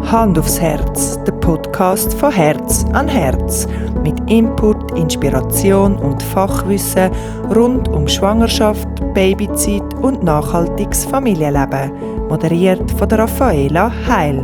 Hand aufs Herz, der Podcast von Herz an Herz. Mit Input, Inspiration und Fachwissen rund um Schwangerschaft, Babyzeit und nachhaltiges Familienleben. Moderiert von der Raffaela Heil.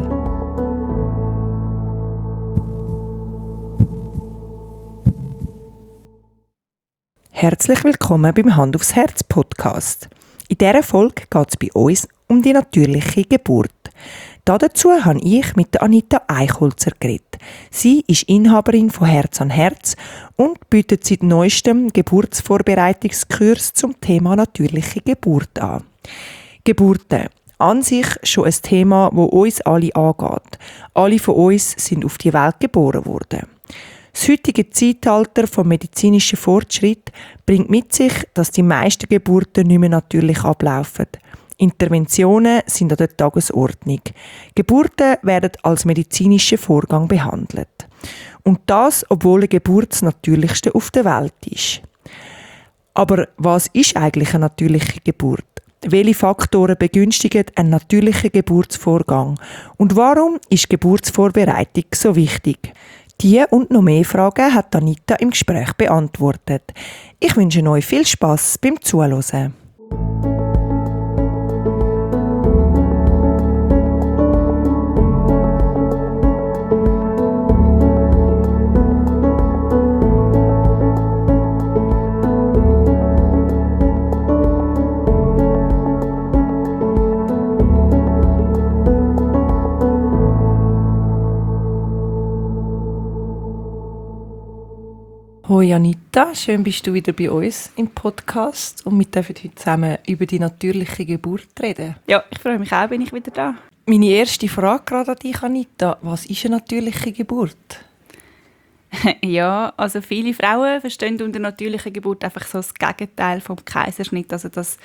Herzlich willkommen beim Hand aufs Herz Podcast. In dieser Folge geht es bei uns um die natürliche Geburt. Dazu habe ich mit Anita Eichholzer geredet. Sie ist Inhaberin von Herz an Herz und bietet seit neuestem Geburtsvorbereitungskurs zum Thema natürliche Geburt an. Geburten. An sich schon ein Thema, das uns alle angeht. Alle von uns sind auf die Welt geboren worden. Das heutige Zeitalter vom medizinischen Fortschritt bringt mit sich, dass die meisten Geburten nicht mehr natürlich ablaufen. Interventionen sind an der Tagesordnung. Geburten werden als medizinischer Vorgang behandelt. Und das, obwohl eine Geburt das Natürlichste auf der Welt ist. Aber was ist eigentlich eine natürliche Geburt? Welche Faktoren begünstigen einen natürlichen Geburtsvorgang? Und warum ist Geburtsvorbereitung so wichtig? Diese und noch mehr Fragen hat Anita im Gespräch beantwortet. Ich wünsche euch viel Spass beim Zuhören. Hoi Anita, schön bist du wieder bei uns im Podcast und wir dürfen heute zusammen über die natürliche Geburt reden. Ja, ich freue mich auch, bin ich wieder da. Meine erste Frage gerade an dich, Anita, was ist eine natürliche Geburt? Ja, also viele Frauen verstehen unter natürlicher Geburt einfach so das Gegenteil vom Kaiserschnitt, also dass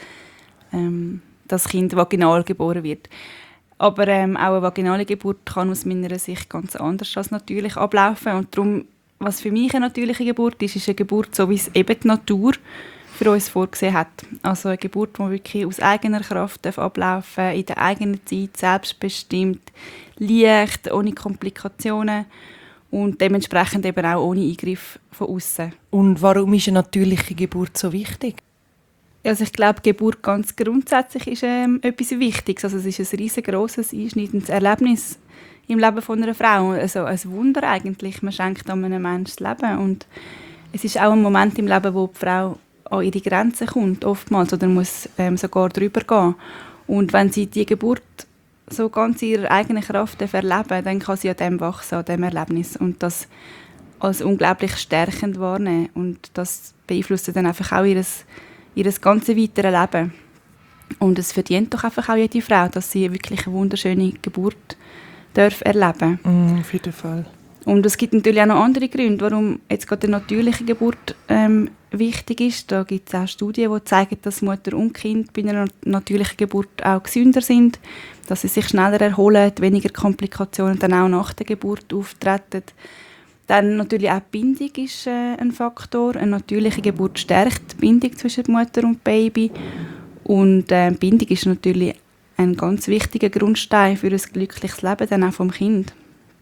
das Kind vaginal geboren wird. Aber auch eine vaginale Geburt kann aus meiner Sicht ganz anders als natürlich ablaufen und darum, was für mich eine natürliche Geburt ist eine Geburt, so wie es eben die Natur für uns vorgesehen hat. Also eine Geburt, die wirklich aus eigener Kraft ablaufen darf, in der eigenen Zeit, selbstbestimmt, leicht, ohne Komplikationen und dementsprechend eben auch ohne Eingriff von außen. Und warum ist eine natürliche Geburt so wichtig? Also ich glaube, Geburt ganz grundsätzlich ist etwas Wichtiges. Also es ist ein riesengroßes, einschneidendes Erlebnis im Leben von einer Frau. Also ein Wunder eigentlich. Man schenkt einem Menschen das Leben. Und es ist auch ein Moment im Leben, wo die Frau an ihre Grenzen kommt, oftmals, oder muss sogar drüber gehen. Und wenn sie die Geburt so ganz in ihrer eigenen Kraft erleben, dann kann sie an dem wachsen, an dem Erlebnis. Und das als unglaublich stärkend wahrnehmen. Und das beeinflusst dann einfach auch ihr ganzes weiteres Leben. Und es verdient doch einfach auch jede Frau, dass sie wirklich eine wunderschöne Geburt darf erleben. Auf jeden Fall. Und es gibt natürlich auch noch andere Gründe, warum jetzt gerade eine natürliche Geburt wichtig ist. Da gibt es auch Studien, die zeigen, dass Mutter und Kind bei einer natürlichen Geburt auch gesünder sind, dass sie sich schneller erholen, weniger Komplikationen dann auch nach der Geburt auftreten. Dann natürlich auch die Bindung ist ein Faktor. Eine natürliche Geburt stärkt die Bindung zwischen Mutter und Baby. Und Bindung ist natürlich ein ganz wichtiger Grundstein für ein glückliches Leben, dann auch vom Kind.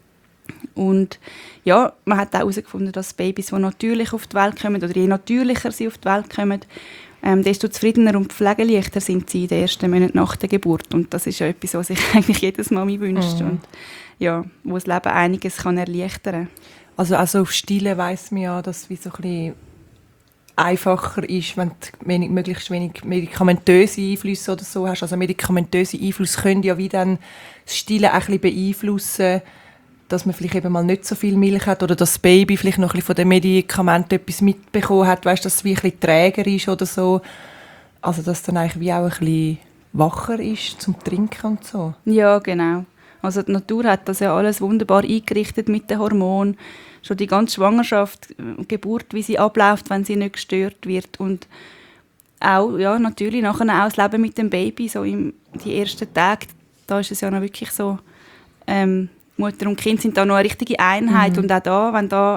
Und ja, man hat auch herausgefunden, dass Babys, die natürlich auf die Welt kommen, oder je natürlicher sie auf die Welt kommen, desto zufriedener und pflegeleichter sind sie in den ersten Monaten nach der Geburt. Und das ist ja etwas, was sich eigentlich jedes Mami wünscht. Und ja, wo das Leben einiges kann erleichtern kann. Also auf Stillen weiss man ja, dass es wie so ein bisschen einfacher ist, wenn du möglichst wenig medikamentöse Einflüsse oder so hast. Also medikamentöse Einflüsse können ja wie dann das Stillen ein bisschen beeinflussen, dass man vielleicht eben mal nicht so viel Milch hat oder dass das Baby vielleicht noch ein bisschen von den Medikamenten etwas mitbekommen hat, weißt, dass es wie ein bisschen träger ist oder so. Also dass es dann eigentlich wie auch ein bisschen wacher ist zum Trinken und so. Ja, genau. Also die Natur hat das ja alles wunderbar eingerichtet mit den Hormonen. Schon die ganze Schwangerschaft, Geburt, wie sie abläuft, wenn sie nicht gestört wird. Und auch, ja, natürlich nachher auch das Leben mit dem Baby, so die ersten Tage, da ist es ja noch wirklich so, Mutter und Kind sind da noch eine richtige Einheit. Und auch da,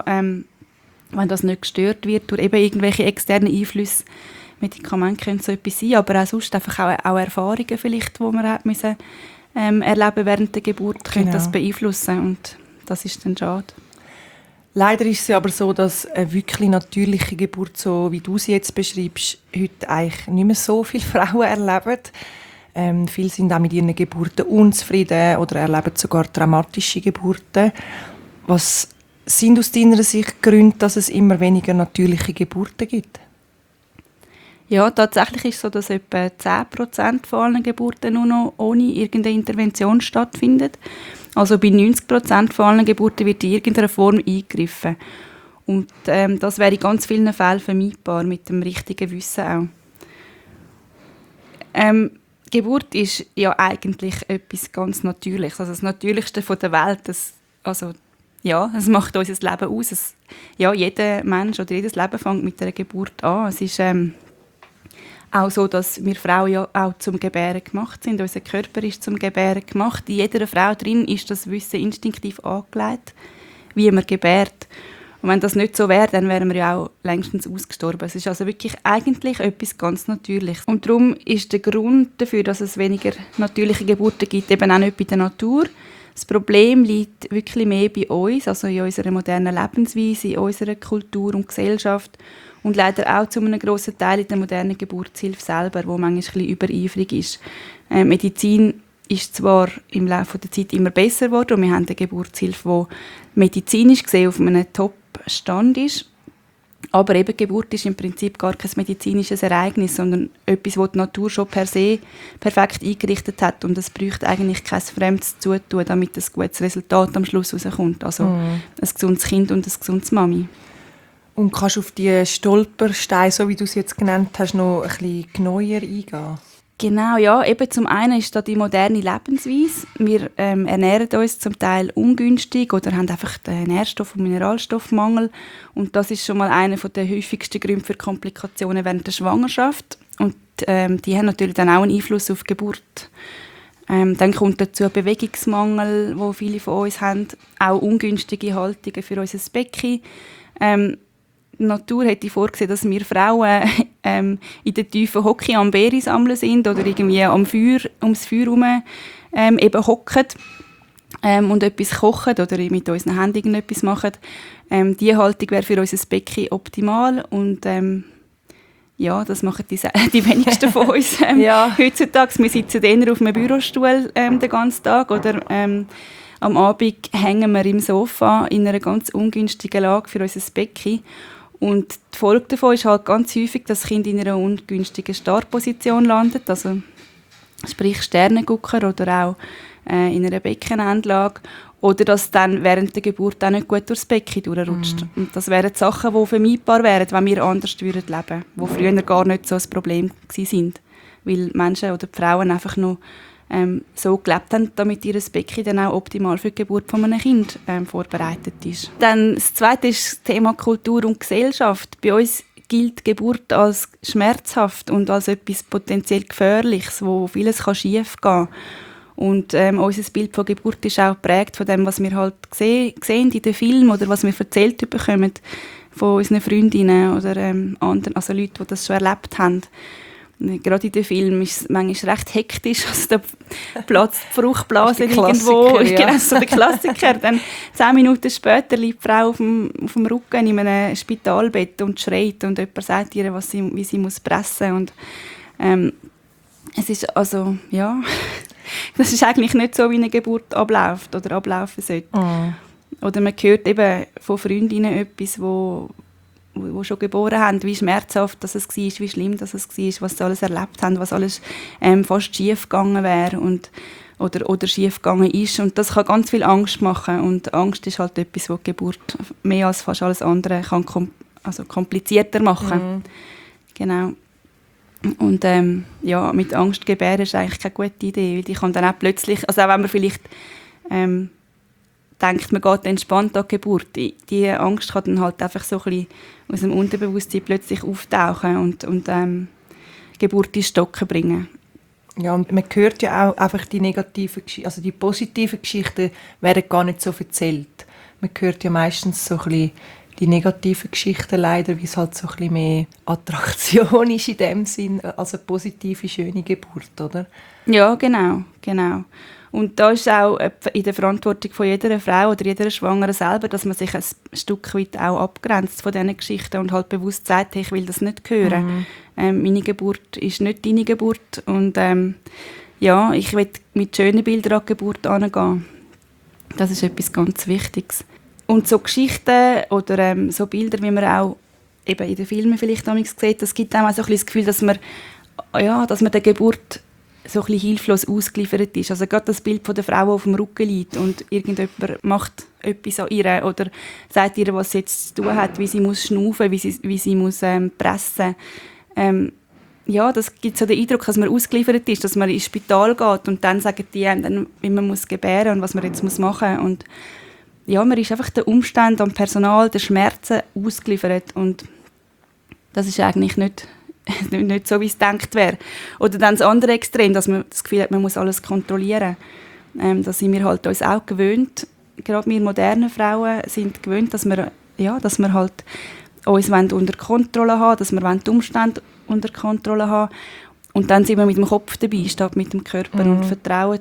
wenn das nicht gestört wird durch eben irgendwelche externen Einflüsse, Medikamente können so etwas sein, aber auch sonst einfach auch Erfahrungen vielleicht, die man hat müssen erleben während der Geburt, könnte das Genau. beeinflussen und das ist dann schade. Leider ist es ja aber so, dass eine wirklich natürliche Geburt, so wie du sie jetzt beschreibst, heute eigentlich nicht mehr so viele Frauen erleben. Viele sind auch mit ihren Geburten unzufrieden oder erleben sogar traumatische Geburten. Was sind aus deiner Sicht Gründe, dass es immer weniger natürliche Geburten gibt? Ja, tatsächlich ist es so, dass etwa 10% von allen Geburten nur noch ohne irgendeine Intervention stattfindet. Also bei 90% von allen Geburten wird in irgendeiner Form eingegriffen. Und das wäre in ganz vielen Fällen vermeidbar, mit dem richtigen Wissen auch. Geburt ist ja eigentlich etwas ganz Natürliches, also das Natürlichste von der Welt. Das macht unser Leben aus. Jeder Mensch oder jedes Leben fängt mit einer Geburt an. Es ist auch so, dass wir Frauen ja auch zum Gebären gemacht sind. Unser Körper ist zum Gebären gemacht. In jeder Frau drin ist das Wissen instinktiv angelegt, wie man gebärt. Und wenn das nicht so wäre, dann wären wir ja auch längstens ausgestorben. Es ist also wirklich eigentlich etwas ganz Natürliches. Und darum ist der Grund dafür, dass es weniger natürliche Geburten gibt, eben auch nicht bei der Natur. Das Problem liegt wirklich mehr bei uns, also in unserer modernen Lebensweise, in unserer Kultur und Gesellschaft und leider auch zu einem grossen Teil in der modernen Geburtshilfe selber, wo manchmal ein bisschen übereifrig ist. Medizin ist zwar im Laufe der Zeit immer besser geworden und wir haben eine Geburtshilfe, die medizinisch gesehen auf einem Top-Stand ist, aber eben Geburt ist im Prinzip gar kein medizinisches Ereignis, sondern etwas, das die Natur schon per se perfekt eingerichtet hat und es bräuchte eigentlich kein fremdes Zutun, damit ein gutes Resultat am Schluss rauskommt. Also ein gesundes Kind und eine gesunde Mami. Und kannst du auf die Stolpersteine, so wie du es jetzt genannt hast, noch ein bisschen genauer eingehen? Genau, ja. Eben zum einen ist da die moderne Lebensweise. Wir ernähren uns zum Teil ungünstig oder haben einfach den Nährstoff- und Mineralstoffmangel. Und das ist schon mal einer der häufigsten Gründe für Komplikationen während der Schwangerschaft. Und die haben natürlich dann auch einen Einfluss auf die Geburt. Dann kommt dazu Bewegungsmangel, wo viele von uns haben. Auch ungünstige Haltungen für unser Becken. Die Natur hätte vorgesehen, dass wir Frauen in den tiefen Hockey am Beeren sammeln sind oder irgendwie ums Feuer herum eben hocken und etwas kochen oder mit unseren Händen irgendetwas machen. Diese Haltung wäre für unser Becken optimal und das machen die wenigsten von uns heutzutage. Wir sitzen eher auf einem Bürostuhl den ganzen Tag oder am Abend hängen wir im Sofa in einer ganz ungünstigen Lage für unser Becken. Und die Folge davon ist halt ganz häufig, dass das Kind in einer ungünstigen Startposition landet, also sprich Sternengucker oder auch in einer Beckenendlage. Oder dass dann während der Geburt auch nicht gut durchs Becken durchrutscht. Und das wären Sachen, die vermeidbar wären, wenn wir anders leben würden, die früher gar nicht so ein Problem waren. Weil Menschen oder die Frauen einfach noch so gelebt haben, damit ihr Becken dann auch optimal für die Geburt von einem Kind vorbereitet ist. Dann das Zweite ist das Thema Kultur und Gesellschaft. Bei uns gilt Geburt als schmerzhaft und als etwas potenziell Gefährliches, wo vieles schief gehen kann. Und unser Bild von Geburt ist auch geprägt von dem, was wir halt sehen in den Filmen oder was wir erzählt bekommen von unseren Freundinnen oder anderen, also Leuten, die das schon erlebt haben. Gerade in den Filmen ist es manchmal recht hektisch, also da platzt die Fruchtblase irgendwo. Ja. Genau, so der Klassiker. Dann 10 Minuten später liegt die Frau auf dem Rücken in einem Spitalbett und schreit und jemand sagt ihr, wie sie muss pressen muss. Es ist also, das ist eigentlich nicht so, wie eine Geburt abläuft oder ablaufen sollte. Oder man hört eben von Freundinnen etwas, wo schon geboren haben, wie schmerzhaft das es war, wie schlimm das es war, was sie alles erlebt haben, was alles fast schief gegangen wäre oder schief gegangen ist. Und das kann ganz viel Angst machen. Und Angst ist halt etwas, was die Geburt mehr als fast alles andere kann komplizierter machen. Genau. Und mit Angst gebären ist eigentlich keine gute Idee, weil die kann dann auch plötzlich, also auch wenn man vielleicht denkt, man geht entspannt an die Geburt, die Angst kann dann halt einfach so ein bisschen aus dem Unterbewusstsein plötzlich auftauchen und Geburt ins Stocken bringen. Ja, und man hört ja auch einfach die negativen Geschichten, also die positiven Geschichten werden gar nicht so erzählt. Man hört ja meistens so ein bisschen die negativen Geschichten leider, wie es halt so ein bisschen mehr Attraktion ist in dem Sinn, als eine positive, schöne Geburt, oder? Ja, genau. Und da ist auch in der Verantwortung von jeder Frau oder jeder Schwangeren selber, dass man sich ein Stück weit auch abgrenzt von diesen Geschichten und halt bewusst sagt, hey, ich will das nicht hören. Meine Geburt ist nicht deine Geburt und ja, ich will mit schönen Bildern an die Geburt herangehen. Das ist etwas ganz Wichtiges. Und so Geschichten oder so Bilder, wie man auch eben in den Filmen vielleicht sieht, das gibt einem auch so ein bisschen das Gefühl, dass man der Geburt so ein bisschen hilflos ausgeliefert ist. Also gerade das Bild von der Frau, die auf dem Rücken liegt und irgendjemand macht etwas an ihr oder sagt ihr, was sie jetzt zu tun hat, wie sie muss schnaufen, wie sie muss pressen. Ja, das gibt so den Eindruck, dass man ausgeliefert ist, dass man ins Spital geht und dann sagen die einem, wie man muss gebären und was man jetzt machen muss. Und ja, man ist einfach den Umständen, am Personal, den Schmerzen ausgeliefert und das ist eigentlich nicht so, wie es gedacht wäre. Oder dann das andere Extrem, dass man das Gefühl hat, man muss alles kontrollieren. Da sind wir halt uns auch gewöhnt, gerade wir modernen Frauen sind gewöhnt, dass wir halt uns unter Kontrolle haben, dass wir die Umstände unter Kontrolle haben. Und dann sind wir mit dem Kopf dabei, statt mit dem Körper und vertrauen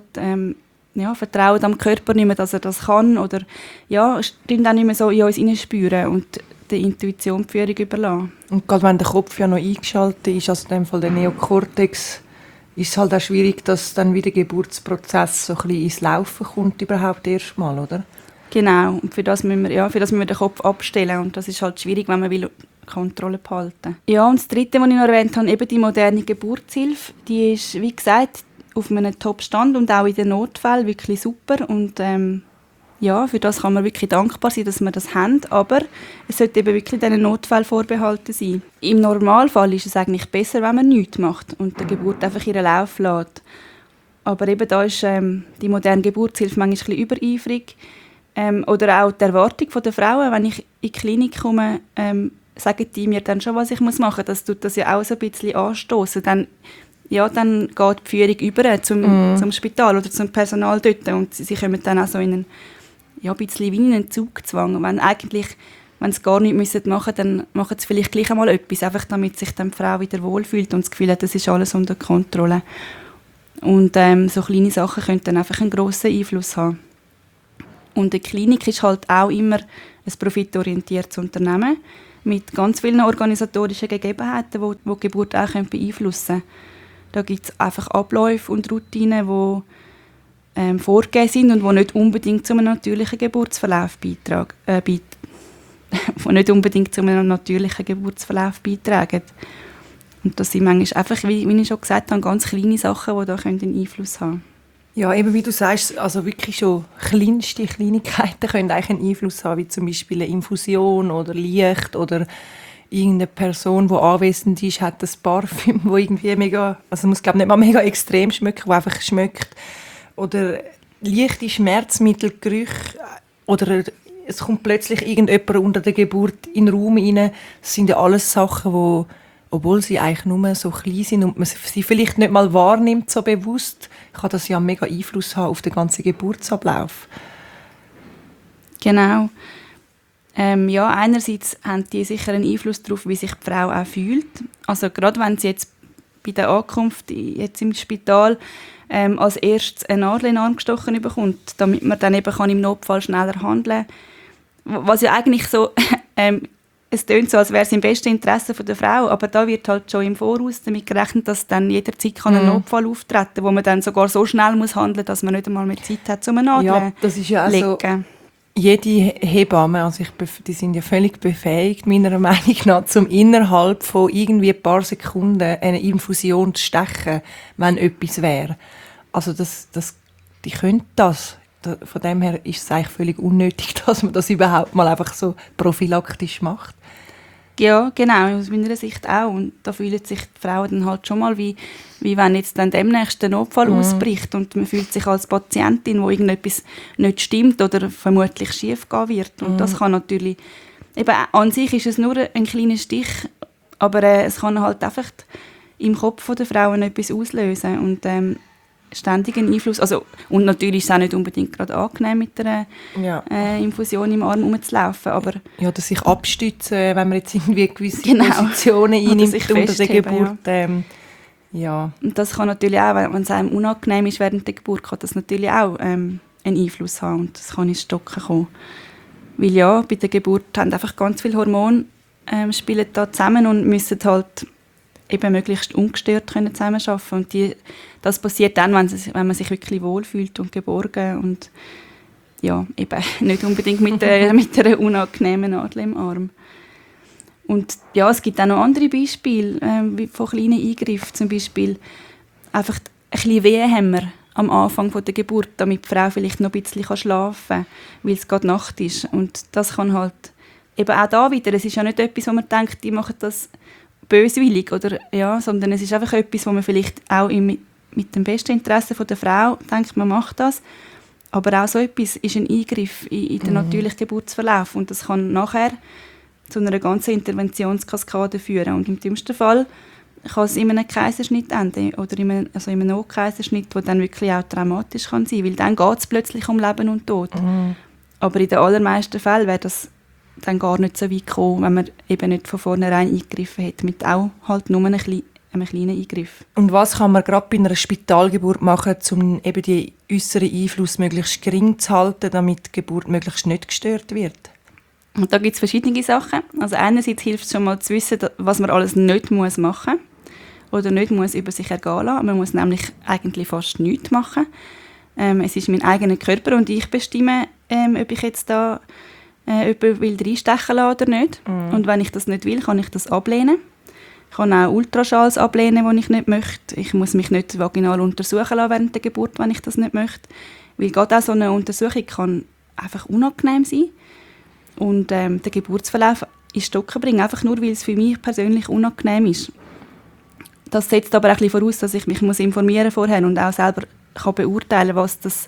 am Körper nicht mehr, dass er das kann oder stimmt auch nicht mehr so in uns hineinspüren und der Intuition die Führung überlassen. Und gerade wenn der Kopf ja noch eingeschaltet ist, also in dem Fall der Neokortex, ist es halt auch schwierig, dass dann wieder der Geburtsprozess so ein bisschen ins Laufen kommt, überhaupt erstmal, oder? Genau, und für das müssen wir den Kopf abstellen und das ist halt schwierig, wenn man will Kontrolle behalten. Ja, und das Dritte, was ich noch erwähnt habe, eben die moderne Geburtshilfe, die ist, wie gesagt, auf einem Top-Stand und auch in den Notfällen wirklich super und für das kann man wirklich dankbar sein, dass wir das haben, aber es sollte eben wirklich diesen Notfällen vorbehalten sein. Im Normalfall ist es eigentlich besser, wenn man nichts macht und die Geburt einfach ihren Lauf lässt. Aber eben da ist die moderne Geburtshilfe manchmal ein bisschen übereifrig. Oder auch die Erwartung der Frauen, wenn ich in die Klinik komme, sagen die mir dann schon, was ich machen muss. Das tut das ja auch so ein bisschen anstoßen. Dann geht die Führung über zum Spital oder zum Personal dort und sie kommen dann auch so in ein bisschen wie in einen Zugzwang. Wenn sie gar nichts machen müssen, dann machen sie vielleicht gleich einmal etwas, einfach damit sich dann die Frau wieder wohlfühlt und das Gefühl hat, das ist alles unter Kontrolle. Und so kleine Sachen können dann einfach einen grossen Einfluss haben. Und die Klinik ist halt auch immer ein profitorientiertes Unternehmen mit ganz vielen organisatorischen Gegebenheiten, die die Geburt auch beeinflussen können. Da gibt es einfach Abläufe und Routinen, die vorgegeben sind und die nicht unbedingt zu einem natürlichen Geburtsverlauf beitragen. Und das sind manchmal einfach, wie ich schon gesagt habe, ganz kleine Sachen, die da einen Einfluss haben können. Ja, eben wie du sagst, also wirklich schon kleinste Kleinigkeiten können eigentlich einen Einfluss haben, wie zum Beispiel eine Infusion oder Licht oder irgendeine Person, die anwesend ist, hat ein Parfüm, das irgendwie mega, also muss glaube nicht mal mega extrem schmecken, das einfach schmeckt. Oder leichte Schmerzmittel, Gerüche oder es kommt plötzlich irgendjemand unter der Geburt in den Raum rein. Das sind ja alles Sachen, die, obwohl sie eigentlich nur so klein sind und man sie vielleicht nicht mal wahrnimmt, so bewusst, kann das ja mega Einfluss haben auf den ganzen Geburtsablauf. Genau. Einerseits haben die sicher einen Einfluss darauf, wie sich die Frau auch fühlt. Also gerade wenn sie jetzt bei der Ankunft jetzt im Spital als erstes eine Nadel in den Arm gestochen bekommt, damit man dann eben im Notfall schneller handeln kann. Was ja eigentlich so, es tönt so, als wäre es im besten Interesse der Frau, aber da wird halt schon im Voraus damit gerechnet, dass dann jederzeit ein Notfall auftreten kann, wo man dann sogar so schnell muss handeln muss, dass man nicht einmal mehr Zeit hat, um eine Nadel ja, das ist ja also jede Hebamme, also die sind ja völlig befähigt, meiner Meinung nach, um innerhalb von irgendwie ein paar Sekunden eine Infusion zu stechen, wenn etwas wäre. Also die können das. Von dem her ist es eigentlich völlig unnötig, dass man das überhaupt mal einfach so prophylaktisch macht. Ja, genau, aus meiner Sicht auch. Und da fühlen sich die Frauen dann halt schon mal, wie wenn jetzt dann demnächst der Notfall ausbricht und man fühlt sich als Patientin, wo irgendetwas nicht stimmt oder vermutlich schief gehen wird. Und das kann natürlich, eben an sich ist es nur ein kleiner Stich, aber es kann halt einfach im Kopf der Frauen etwas auslösen und ständigen Einfluss. Also, und natürlich ist es auch nicht unbedingt gerade angenehm, mit einer Infusion im Arm rumzulaufen. Aber ja, oder sich abstützen, wenn man jetzt irgendwie gewisse Positionen einnimmt unter der Geburt. Ja. Und das kann natürlich auch, wenn es einem unangenehm ist während der Geburt, kann das natürlich auch einen Einfluss haben und das kann ins Stocken kommen. Weil ja, bei der Geburt haben einfach ganz viele Hormone spielen da zusammen und müssen halt eben möglichst ungestört können zusammenarbeiten. Und das passiert dann, wenn man sich wirklich wohlfühlt und geborgen und ja, eben nicht unbedingt mit einer unangenehmen Nadel im Arm. Und ja, es gibt auch noch andere Beispiele von kleinen Eingriffen. Zum Beispiel einfach ein bisschen Wehenhämmer am Anfang der Geburt, damit die Frau vielleicht noch ein bisschen schlafen kann, weil es gerade Nacht ist. Und das kann halt eben auch da wieder, es ist ja nicht etwas, wo man denkt, die machen das böswillig, oder, ja, sondern es ist einfach etwas, wo man vielleicht auch mit dem besten Interesse der Frau denkt, man macht das. Aber auch so etwas ist ein Eingriff in den natürlichen Geburtsverlauf und das kann nachher zu einer ganzen Interventionskaskade führen. Und im dümmsten Fall kann es in einem Kaiserschnitt enden oder in einem Notkaiserschnitt, der dann wirklich auch traumatisch kann sein, weil dann geht es plötzlich um Leben und Tod. Aber in den allermeisten Fällen wäre das dann gar nicht so weit gekommen, wenn man eben nicht von vornherein eingegriffen hätte, mit auch halt nur einem kleinen Eingriff. Und was kann man gerade bei einer Spitalgeburt machen, um eben die äußeren Einfluss möglichst gering zu halten, damit die Geburt möglichst nicht gestört wird? Und da gibt es verschiedene Sachen. Also einerseits hilft es schon mal zu wissen, was man alles nicht machen muss oder nicht muss über sich ergehen lassen. Man muss nämlich eigentlich fast nichts machen. Es ist mein eigener Körper und ich bestimme, ob ich jetzt da jemanden will reinstechen lassen oder nicht. Und wenn ich das nicht will, kann ich das ablehnen. Ich kann auch Ultraschalls ablehnen, die ich nicht möchte. Ich muss mich nicht vaginal untersuchen lassen während der Geburt, wenn ich das nicht möchte. Weil gerade auch so eine Untersuchung kann einfach unangenehm sein. Und den Geburtsverlauf ins Stocken bringen, einfach nur, weil es für mich persönlich unangenehm ist. Das setzt aber auch ein bisschen voraus, dass ich mich informieren vorher und auch selber kann beurteilen, was das,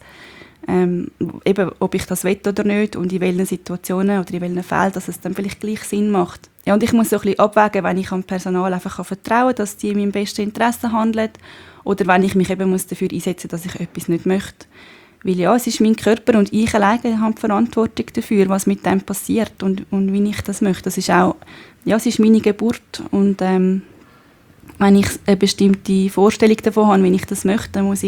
eben, ob ich das will oder nicht und in welchen Situationen oder in welchen Fällen, dass es dann vielleicht gleich Sinn macht. Ja, und ich muss so ein bisschen abwägen, wenn ich am Personal einfach vertrauen kann, dass die in meinem besten Interesse handeln oder wenn ich mich eben dafür einsetzen muss, dass ich etwas nicht möchte. Weil ja, es ist mein Körper und ich alleine habe die Verantwortung dafür, was mit dem passiert und wie ich das möchte. Das ist auch, ja, es ist meine Geburt und wenn ich eine bestimmte Vorstellung davon habe, wie ich das möchte, dann muss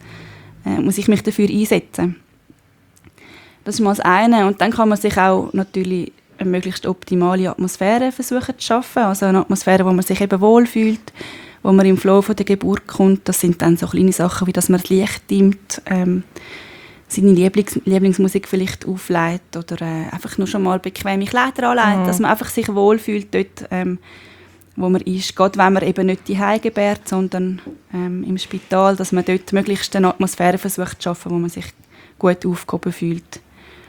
ich mich dafür einsetzen. Das ist mal das eine. Und dann kann man sich auch natürlich eine möglichst optimale Atmosphäre versuchen zu schaffen. Also eine Atmosphäre, wo man sich eben wohlfühlt, wo man im Flow von der Geburt kommt. Das sind dann so kleine Sachen, wie dass man das Licht dimmt, seine Lieblingsmusik vielleicht auflegt oder einfach nur schon mal bequeme Kleider anlegt, dass man einfach sich wohlfühlt dort, wo man ist. Gerade wenn man eben nicht zu Hause gebärt, sondern im Spital, dass man dort möglichst eine Atmosphäre versucht zu schaffen, wo man sich gut aufgehoben fühlt.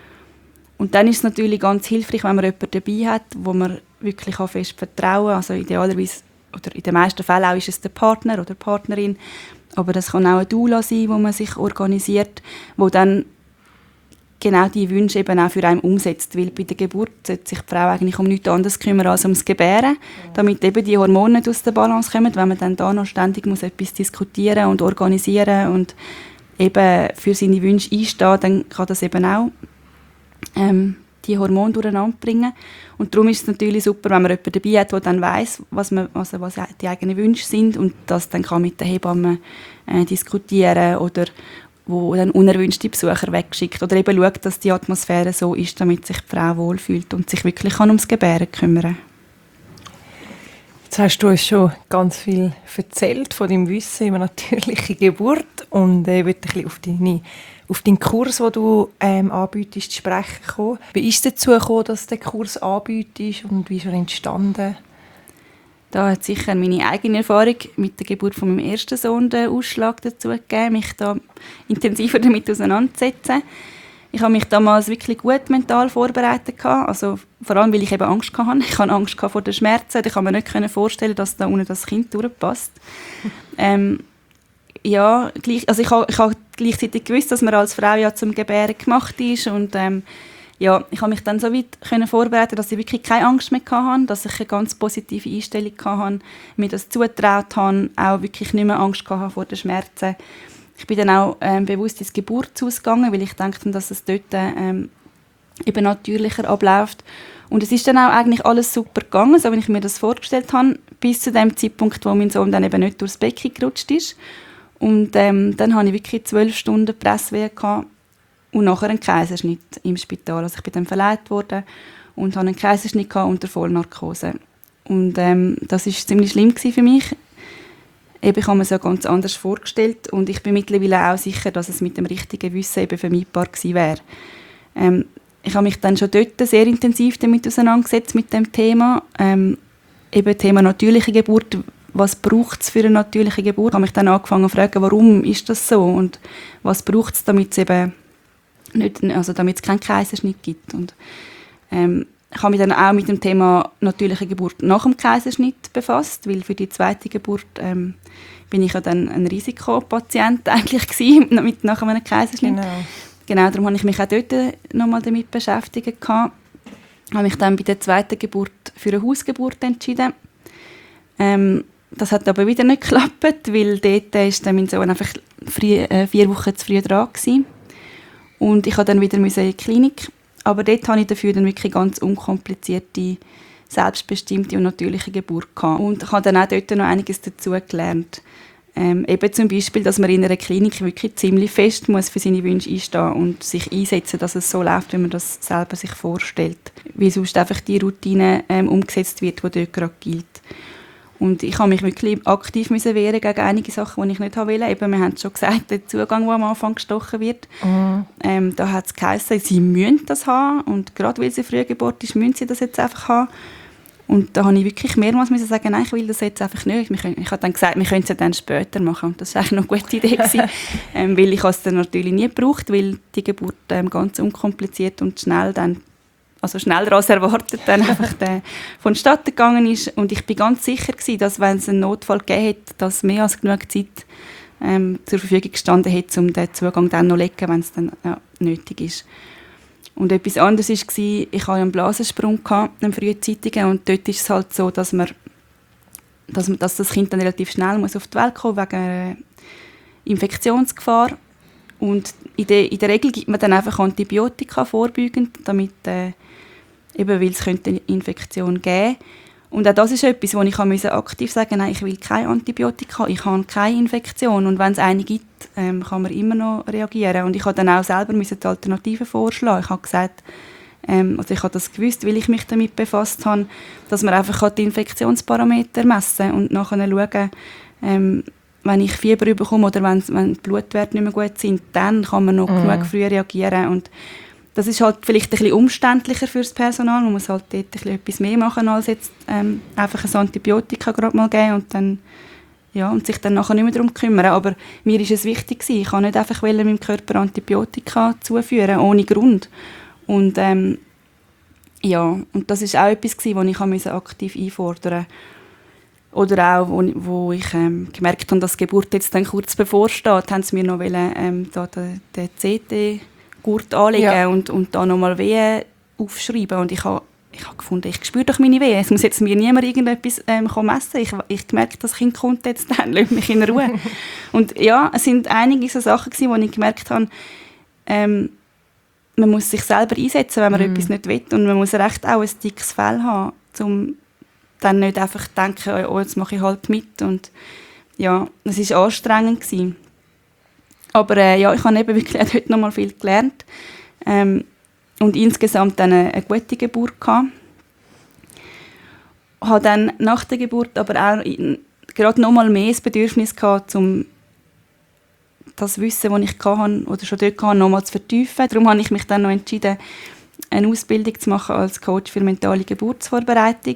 Und dann ist es natürlich ganz hilfreich, wenn man jemanden dabei hat, wo man wirklich fest vertrauen kann. Also idealerweise, oder in den meisten Fällen auch, ist es der Partner oder die Partnerin. Aber das kann auch eine Doula sein, wo man sich organisiert, wo dann genau die Wünsche eben auch für einen umsetzt. Weil bei der Geburt sollte sich die Frau eigentlich um nichts anderes kümmern als ums Gebären, damit eben die Hormone nicht aus der Balance kommen. Wenn man dann da noch ständig muss etwas diskutieren und organisieren und eben für seine Wünsche einstehen, dann kann das eben auch die Hormone durcheinander bringen. Und darum ist es natürlich super, wenn man jemanden dabei hat, der dann weiss, was die eigenen Wünsche sind und das dann kann mit der Hebamme diskutieren oder wo dann unerwünschte Besucher wegschickt oder eben schaut, dass die Atmosphäre so ist, damit sich die Frau wohlfühlt und sich wirklich ums Gebären kümmern. Jetzt hast du uns schon ganz viel erzählt von deinem Wissen über natürliche Geburt und ich möchte ein bisschen auf deinen Kurs, den du anbietest, zu sprechen kommen. Wie ist es dazu gekommen, dass du den Kurs anbietest und wie ist er entstanden? Da hat sicher meine eigene Erfahrung mit der Geburt von meinem ersten Sohn den Ausschlag dazu gegeben, mich da intensiver damit auseinanderzusetzen. Ich habe mich damals wirklich gut mental vorbereitet. Also, vor allem, weil ich eben Angst hatte. Ich hatte Angst vor den Schmerzen. Ich konnte mir nicht vorstellen, dass da unten das Kind durchpasst. Ja, also ich habe gleichzeitig gewusst, dass man als Frau ja zum Gebären gemacht ist. Und ja, ich habe mich dann so weit vorbereiten, dass ich wirklich keine Angst mehr hatte, dass ich eine ganz positive Einstellung hatte, mir das zugetraut habe, auch wirklich nicht mehr Angst hatte vor den Schmerzen. Ich bin dann auch bewusst ins Geburtshaus gegangen, weil ich dachte, dass es dort eben natürlicher abläuft. Und es ist dann auch eigentlich alles super gegangen, so wie ich mir das vorgestellt habe, bis zu dem Zeitpunkt, wo mein Sohn dann eben nicht durchs Becken gerutscht ist. Und dann hatte ich wirklich 12 Stunden Presswehe gehabt und nachher einen Kaiserschnitt im Spital. Also ich bin dann verleiht worden und hatte einen Kaiserschnitt unter Vollnarkose. Und das war ziemlich schlimm für mich. Eben, ich habe mir es ja ganz anders vorgestellt und ich bin mittlerweile auch sicher, dass es mit dem richtigen Wissen eben vermeidbar gewesen wäre. Ich habe mich dann schon dort sehr intensiv damit auseinandergesetzt mit dem Thema. Eben Thema natürliche Geburt. Was braucht es für eine natürliche Geburt? Ich habe mich dann angefangen zu fragen, warum ist das so und was braucht es, damit es eben nicht, also damit es keinen Kaiserschnitt gibt. Und ich habe mich dann auch mit dem Thema natürliche Geburt nach dem Kaiserschnitt befasst, weil für die zweite Geburt bin ich ja dann ein Risikopatient eigentlich gewesen, nach einem Kaiserschnitt. Genau, darum habe ich mich auch dort nochmal damit beschäftigt. Ich habe mich dann bei der zweiten Geburt für eine Hausgeburt entschieden. Das hat aber wieder nicht geklappt, weil dort ist dann mein Sohn einfach 4 Wochen zu früh dran gewesen. Und ich musste dann wieder in die Klinik. Aber dort hatte ich dafür dann wirklich ganz unkomplizierte, selbstbestimmte und natürliche Geburt gehabt. Und ich habe dann auch dort noch einiges dazu gelernt. Eben zum Beispiel, dass man in einer Klinik wirklich ziemlich fest muss für seine Wünsche einstehen und sich einsetzen, dass es so läuft, wie man das selber sich vorstellt. Weil sonst einfach die Routine umgesetzt wird, die dort gerade gilt. Und ich habe mich wirklich aktiv wehren gegen einige Sachen, die ich nicht wollte. Eben, wir haben schon gesagt, der Zugang, der am Anfang gestochen wird. Da hat es geheißen, sie müssen das haben. Und gerade weil sie Frühgeburt ist, müssen sie das jetzt einfach haben. Und da habe ich wirklich mehrmals sagen, nein, ich will das jetzt einfach nicht. Ich habe dann gesagt, wir können es ja dann später machen. Und das war eigentlich noch eine gute Idee. Weil ich es dann natürlich nie gebraucht, weil die Geburt ganz unkompliziert und schnell dann, also schneller als erwartet, dann einfach vonstatten gegangen ist. Und ich bin ganz sicher gewesen, dass, wenn es einen Notfall gegeben hätte, dass mehr als genug Zeit zur Verfügung gestanden hätte, um den Zugang dann noch zu legen, wenn es dann nötig ist. Und etwas anderes war, ich hatte einen Blasensprung, einen frühzeitigen, und dort ist es halt so, dass das Kind dann relativ schnell muss auf die Welt kommen wegen einer Infektionsgefahr. Und in der Regel gibt man dann einfach Antibiotika vorbeugend, damit, eben weil es könnte eine Infektion geben. Und auch das ist etwas, wo ich aktiv sagen musste, nein, ich will keine Antibiotika, ich habe keine Infektion. Und wenn es eine gibt, kann man immer noch reagieren. Und ich habe dann auch selber die Alternativen vorschlagen. Ich habe gesagt, also ich habe das gewusst, weil ich mich damit befasst habe, dass man einfach die Infektionsparameter messen kann und nachher schauen, wenn ich Fieber bekomme oder wenn die Blutwerte nicht mehr gut sind, dann kann man noch genug früh reagieren. Und das ist halt vielleicht ein bisschen umständlicher für das Personal. Man muss halt dort ein bisschen etwas mehr machen, als jetzt einfach ein Antibiotika gerade mal geben und dann und sich dann nachher nicht mehr darum kümmern. Aber mir ist es wichtig gewesen. Ich kann nicht einfach meinem Körper Antibiotika zuführen, ohne Grund. Und und das war auch etwas, was ich aktiv einfordern musste. Oder auch, wo ich gemerkt habe, dass die Geburt jetzt dann kurz bevorsteht, haben sie mir noch den CT-Gurt anlegen und da nochmal Wehen aufschreiben. Und ich habe gefunden, ich spüre doch meine Wehen. Es muss jetzt mir niemand irgendetwas messen. Ich gemerkt, das Kind kommt jetzt dann, lasst mich in Ruhe. Und ja, es sind einige so Sachen gewesen, wo ich gemerkt habe, man muss sich selber einsetzen, wenn man etwas nicht will. Und man muss recht auch ein dickes Fell haben, um dann nicht einfach denken, oh, jetzt mache ich halt mit. Und ja, es war anstrengend gewesen. Aber ich habe eben wirklich auch dort noch mal viel gelernt. Und insgesamt dann eine gute Geburt gehabt. Ich hatte dann nach der Geburt aber auch gerade noch mal mehr das Bedürfnis gehabt, um das Wissen, das ich hatte, oder schon dort hatte, noch mal zu vertiefen. Darum habe ich mich dann noch entschieden, eine Ausbildung zu machen als Coach für mentale Geburtsvorbereitung.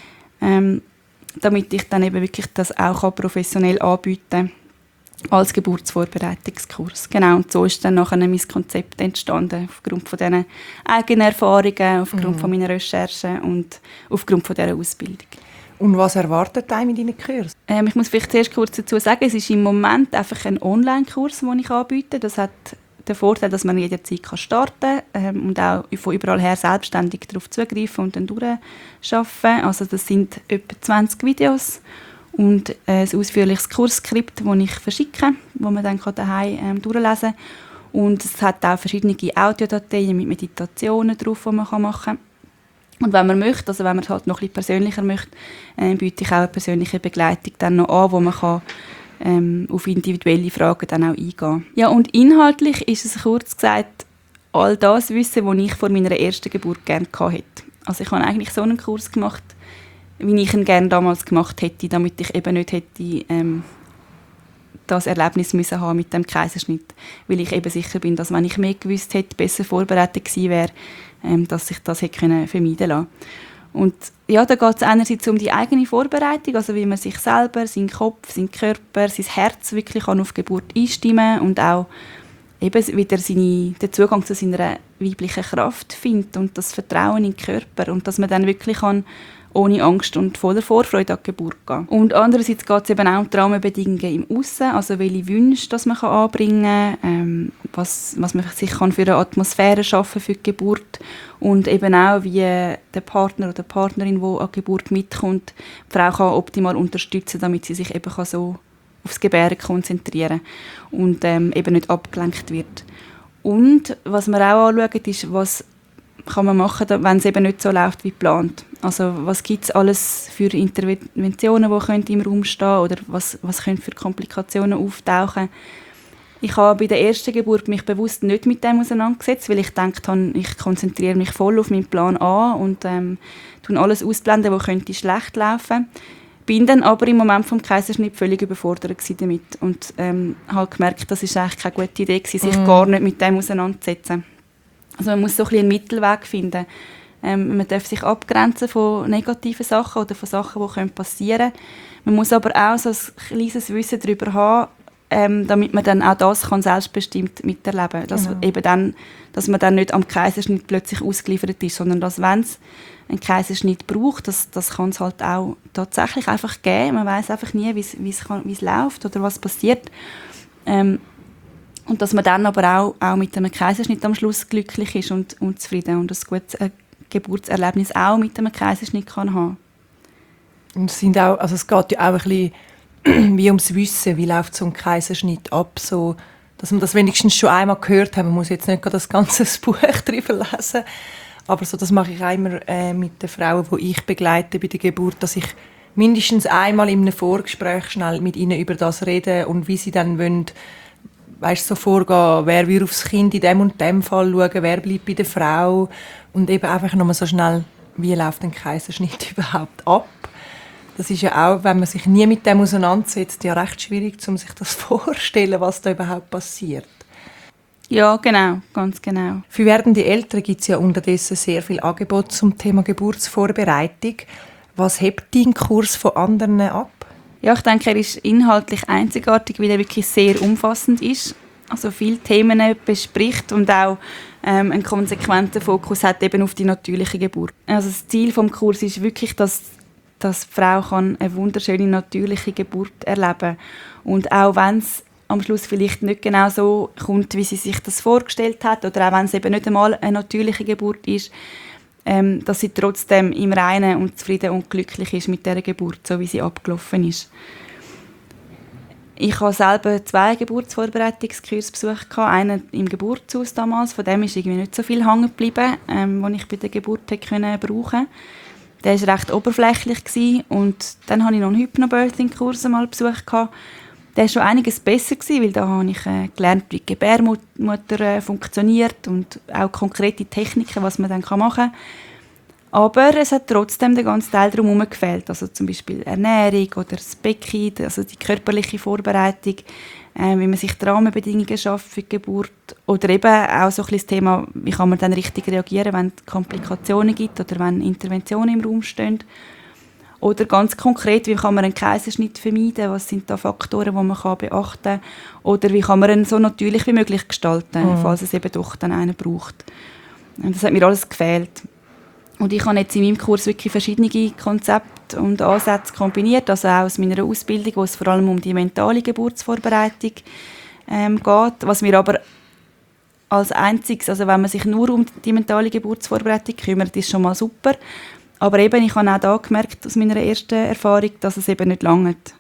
Damit ich dann eben wirklich das auch professionell anbieten kann als Geburtsvorbereitungskurs. Genau, und so ist dann nachher mein Konzept entstanden, aufgrund von diesen eigenen Erfahrungen, aufgrund von meiner Recherchen und aufgrund von dieser Ausbildung. Und was erwartet einen in deinen Kursen? Ich muss vielleicht zuerst kurz dazu sagen, es ist im Moment einfach ein Online-Kurs, den ich anbiete. Das hat den Vorteil, dass man jederzeit starten kann und auch von überall her selbstständig darauf zugreifen und dann durcharbeiten. Also das sind etwa 20 Videos und ein ausführliches Kursskript, das ich verschicke, das man dann daheim durchlesen kann. Und es hat auch verschiedene Audiodateien mit Meditationen drauf, die man machen kann. Und wenn man möchte, also wenn man es halt noch ein bisschen persönlicher möchte, biete ich auch eine persönliche Begleitung dann noch an, wo man kann, auf individuelle Fragen dann auch eingehen. Ja, und inhaltlich ist es kurz gesagt all das Wissen, das ich vor meiner ersten Geburt gerne hatte. Also ich habe eigentlich so einen Kurs gemacht, wie ich ihn gerne damals gemacht hätte, damit ich eben nicht hätte das Erlebnis müssen haben mit dem Kaiserschnitt, weil ich eben sicher bin, dass wenn ich mehr gewusst hätte, besser vorbereitet gewesen wäre, dass ich das hätte vermeiden lassen. Und ja, da geht es einerseits um die eigene Vorbereitung, also wie man sich selber, seinen Kopf, seinen Körper, sein Herz wirklich auf die Geburt einstimmen und auch eben wieder den Zugang zu seiner weiblichen Kraft findet und das Vertrauen in den Körper und dass man dann wirklich ohne Angst und voller Vorfreude an die Geburt gehen. Und andererseits geht es eben auch um die Rahmenbedingungen im Aussen, also welche Wünsche das man anbringen kann, was man sich für eine Atmosphäre schaffen für die Geburt und eben auch, wie der Partner oder die Partnerin, die an die Geburt mitkommt, die Frau kann optimal unterstützen, damit sie sich eben so aufs Gebären konzentrieren und eben nicht abgelenkt wird. Und was wir auch anschauen, ist, was kann man machen, wenn es eben nicht so läuft wie geplant. Also was gibt es alles für Interventionen, die im Raum stehen oder was können für Komplikationen auftauchen. Ich habe bei der ersten Geburt mich bewusst nicht mit dem auseinandergesetzt, weil ich gedacht habe, ich konzentriere mich voll auf meinen Plan A und tue alles ausblenden, was könnte schlecht laufen. Bin dann aber im Moment vom Kaiserschnitt völlig überfordert damit und habe gemerkt, das ist eigentlich keine gute Idee gewesen, sich gar nicht mit dem auseinanderzusetzen. Also man muss so ein bisschen einen Mittelweg finden. Man darf sich abgrenzen von negativen Sachen oder von Sachen, die passieren können. Man muss aber auch so ein kleines Wissen darüber haben, damit man dann auch das kann selbstbestimmt miterleben kann. Dass man dann nicht am Kaiserschnitt plötzlich ausgeliefert ist, sondern dass, wenn es einen Kaiserschnitt braucht, das kann es halt auch tatsächlich einfach geben. Man weiß einfach nie, wie es läuft oder was passiert. Und dass man dann aber auch mit einem Kaiserschnitt am Schluss glücklich ist und zufrieden und ein gutes Geburtserlebnis auch mit einem Kaiserschnitt kann haben. Und es geht ja auch ein bisschen wie ums Wissen, wie läuft so ein Kaiserschnitt ab, so, dass man das wenigstens schon einmal gehört hat. Man muss jetzt nicht das ganze Buch darüber lesen, aber so, das mache ich auch immer mit den Frauen, die ich begleite bei der Geburt, dass ich mindestens einmal in einem Vorgespräch schnell mit ihnen über das rede und wie sie dann wollen, so vorgehen, wer wird aufs Kind in dem und dem Fall schauen, wer bleibt bei der Frau und eben einfach nochmal so schnell, wie läuft ein Kaiserschnitt überhaupt ab. Das ist ja auch, wenn man sich nie mit dem auseinandersetzt, ja recht schwierig, um sich das vorzustellen, was da überhaupt passiert. Ja, genau, ganz genau. Für werdende Eltern gibt es ja unterdessen sehr viel Angebot zum Thema Geburtsvorbereitung. Was hebt dein Kurs von anderen ab? Ja, ich denke, er ist inhaltlich einzigartig, weil er wirklich sehr umfassend ist. Also viele Themen bespricht und auch einen konsequenten Fokus hat eben auf die natürliche Geburt. Also das Ziel des Kurses ist wirklich, dass die Frau eine wunderschöne natürliche Geburt erleben kann. Und auch wenn es am Schluss vielleicht nicht genau so kommt, wie sie sich das vorgestellt hat, oder auch wenn es eben nicht einmal eine natürliche Geburt ist, dass sie trotzdem im Reinen und zufrieden und glücklich ist mit dieser Geburt, so wie sie abgelaufen ist. Ich habe selber 2 Geburtsvorbereitungskurse besucht, einen im Geburtshaus damals, von dem ist irgendwie nicht so viel hängen geblieben, den ich bei der Geburt brauchen konnte. Der war recht oberflächlich gewesen. Und dann habe ich noch einen Hypnobirthing-Kurs mal besucht. Der war schon einiges besser gewesen, weil da habe ich gelernt, wie die Gebärmutter funktioniert und auch konkrete Techniken, was man dann machen kann. Aber es hat trotzdem den ganzen Teil drumherum gefehlt. Also zum Beispiel Ernährung oder das Becken, also die körperliche Vorbereitung, wie man sich die Rahmenbedingungen schafft für die Geburt. Oder eben auch so ein bisschen das Thema, wie kann man dann richtig reagieren, wenn es Komplikationen gibt oder wenn Interventionen im Raum stehen. Oder ganz konkret, wie kann man einen Kaiserschnitt vermeiden? Was sind da Faktoren, die man beachten kann? Oder wie kann man ihn so natürlich wie möglich gestalten, falls es eben doch dann einen braucht. Und das hat mir alles gefehlt. Und ich habe jetzt in meinem Kurs wirklich verschiedene Konzepte und Ansätze kombiniert, also auch aus meiner Ausbildung, wo es vor allem um die mentale Geburtsvorbereitung geht, was mir aber als einziges, also wenn man sich nur um die mentale Geburtsvorbereitung kümmert, ist schon mal super. Aber eben, ich habe auch da gemerkt, aus meiner ersten Erfahrung, dass es eben nicht langt.